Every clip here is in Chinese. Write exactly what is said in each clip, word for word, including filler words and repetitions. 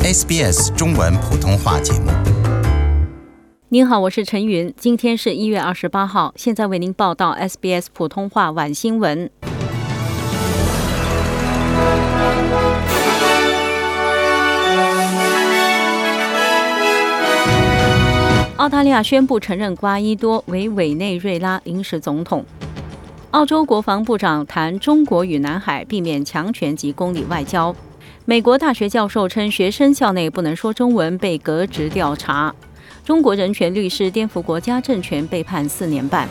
S B S 中文普通话节目。 您好，我是陈云，今天是一月二十八号，现在为您报道 S B S 普通话晚新闻。澳大利亚宣布承认瓜伊多为委内瑞拉临时总统。澳洲国防部长谈中国与南海避免强权及公理外交。美国大学教授称学生校内不能说中文被革职调查。中国人权律师颠覆国家政权被判四年半。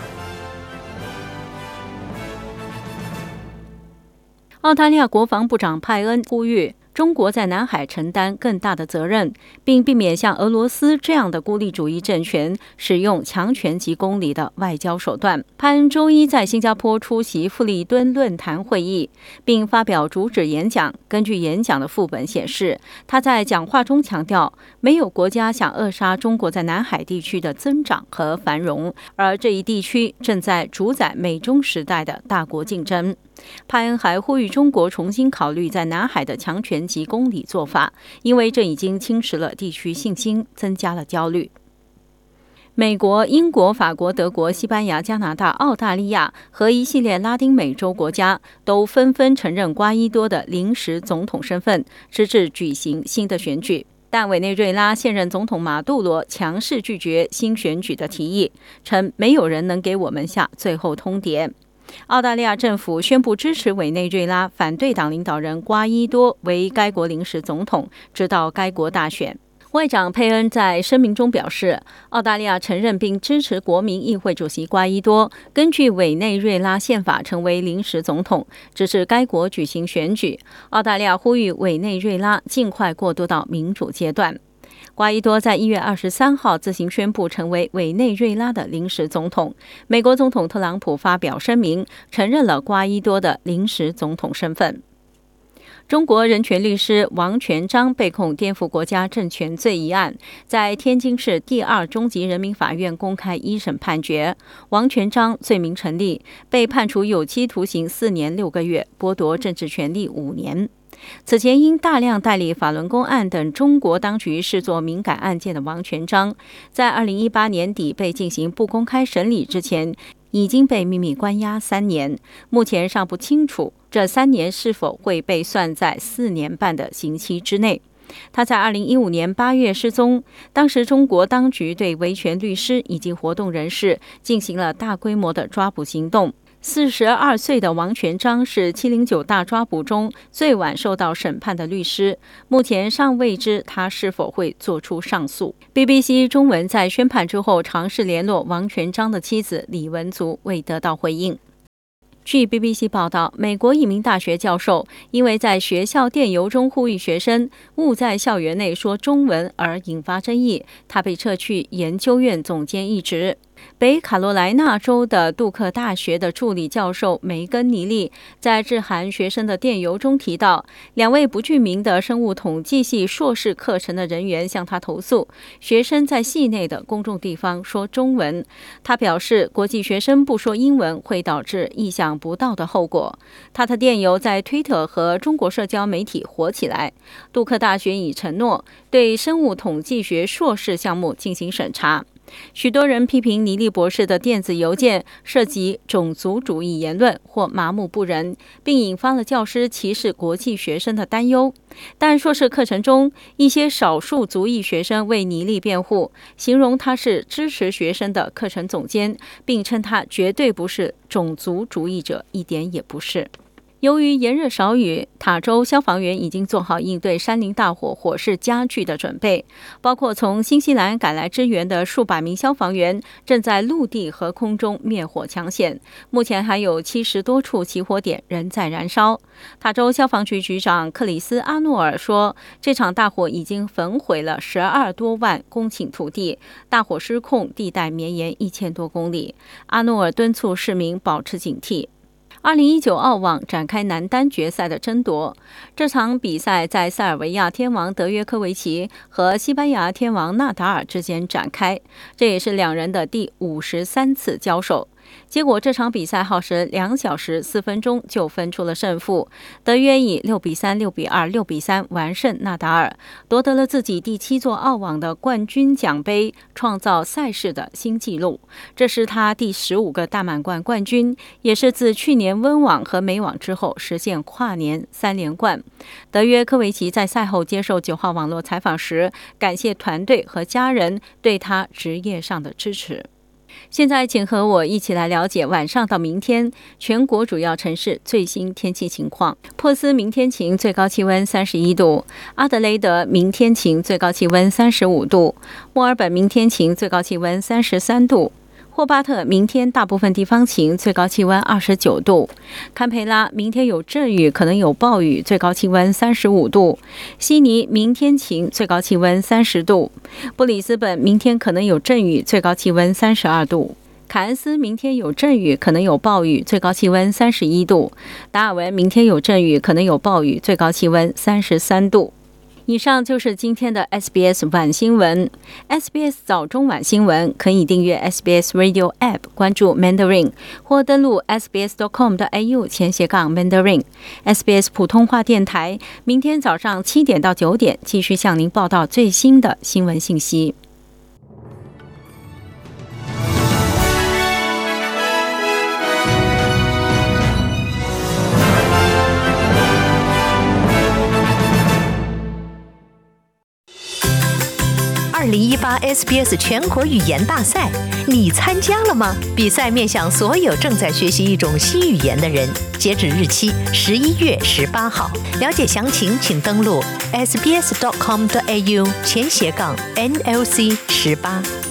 澳大利亚国防部长派恩呼吁中国在南海承担更大的责任，并避免像俄罗斯这样的孤立主义政权使用强权及公理的外交手段。派恩周一在新加坡出席富利敦论坛会议，并发表主旨演讲。根据演讲的副本显示，他在讲话中强调，没有国家想扼杀中国在南海地区的增长和繁荣，而这一地区正在主宰美中时代的大国竞争。派恩还呼吁中国重新考虑在南海的强权及公理做法，因为这已经侵蚀了地区信心，增加了焦虑。美国、英国、法国、德国、西班牙、加拿大、澳大利亚和一系列拉丁美洲国家都纷纷承认瓜伊多的临时总统身份，直至举行新的选举。但委内瑞拉现任总统马杜罗强势拒绝新选举的提议，称没有人能给我们下最后通牒。澳大利亚政府宣布支持委内瑞拉反对党领导人瓜伊多为该国临时总统，直到该国大选。外长佩恩在声明中表示，澳大利亚承认并支持国民议会主席瓜伊多根据委内瑞拉宪法成为临时总统，支持该国举行选举。澳大利亚呼吁委内瑞拉尽快过渡到民主阶段。瓜伊多在一月二十三号自行宣布成为委内瑞拉的临时总统。美国总统特朗普发表声明，承认了瓜伊多的临时总统身份。中国人权律师王全璋被控颠覆国家政权罪一案，在天津市第二中级人民法院公开一审判决，王全璋罪名成立，被判处有期徒刑四年六个月，剥夺政治权利五年。此前因大量代理法轮功案等中国当局视作敏感案件的王全璋，在二零一八年底被进行不公开审理之前，已经被秘密关押三年，目前尚不清楚这三年是否会被算在四年半的刑期之内。他在二零一五年八月失踪，当时中国当局对维权律师以及活动人士进行了大规模的抓捕行动。四十二岁的王全璋是七零九大抓捕中最晚受到审判的律师，目前尚未知他是否会做出上诉。B B C 中文在宣判之后尝试联络王全璋的妻子李文足，未得到回应。据 B B C 报道，美国一名大学教授因为在学校电邮中呼吁学生勿在校园内说中文而引发争议，他被撤去研究院总监一职。北卡罗来纳州的杜克大学的助理教授梅根尼利在致函学生的电邮中提到，两位不具名的生物统计系硕士课程的人员向他投诉，学生在系内的公众地方说中文。他表示，国际学生不说英文会导致意想不到的后果。他的电邮在推特和中国社交媒体火起来。杜克大学已承诺对生物统计学硕士项目进行审查。许多人批评尼利博士的电子邮件涉及种族主义言论或麻木不仁，并引发了教师歧视国际学生的担忧。但硕士课程中，一些少数族裔学生为尼利辩护，形容他是支持学生的课程总监，并称他绝对不是种族主义者，一点也不是。由于炎热少雨，塔州消防员已经做好应对山林大火火势加剧的准备，包括从新西兰赶来支援的数百名消防员正在陆地和空中灭火抢险。目前还有七十多处起火点仍在燃烧。塔州消防局局长克里斯·阿诺尔说，这场大火已经焚毁了十二多万公顷土地，大火失控，地带绵延一千多公里。阿诺尔敦促市民保持警惕。二零一九澳网展开男单决赛的争夺，这场比赛在塞尔维亚天王德约科维奇和西班牙天王纳达尔之间展开，这也是两人的第五十三次交手。 结果这场比赛耗时两小时四分钟就分出了胜负，德约以六比三、六比二、六比三完胜纳达尔，夺得了自己第七座澳网的冠军奖杯，创造赛事的新纪录。这是他第十五个大满贯冠军，也是自去年温网和美网之后实现跨年三连冠。德约科维奇在赛后接受九号网络采访时，感谢团队和家人对他职业上的支持。现在请和我一起来了解晚上到明天全国主要城市最新天气情况。珀斯明天晴，最高气温三十一度；阿德雷德明天晴，最高气温三十五度；墨尔本明天晴，最高气温三十三度；霍巴特明天大部分地方晴，最高气温二十九度；堪培拉明天有阵雨，可能有暴雨，最高气温三十五度；悉尼明天晴，最高气温三十度；布里斯本明天可能有阵雨，最高气温三十二度；凯恩斯明天有阵雨，可能有暴雨，最高气温三十一度；达尔文明天有阵雨，可能有暴雨，最高气温三十三度。以上就是今天的 S B S 晚新闻。S B S 早中晚新闻可以订阅 S B S Radio App， 关注 Mandarin， 或登录 S B S dot com dot A U 前斜杠 Mandarin。S B S 普通话电台明天早上七点到九点继续向您报道最新的新闻信息。 二零一八 S B S 全国语言大赛，你参加了吗？比赛面向所有正在学习一种新语言的人，截止日期十一月十八号。了解详情，请登录 S B S dot com dot A U 前斜杠 N L C 十八。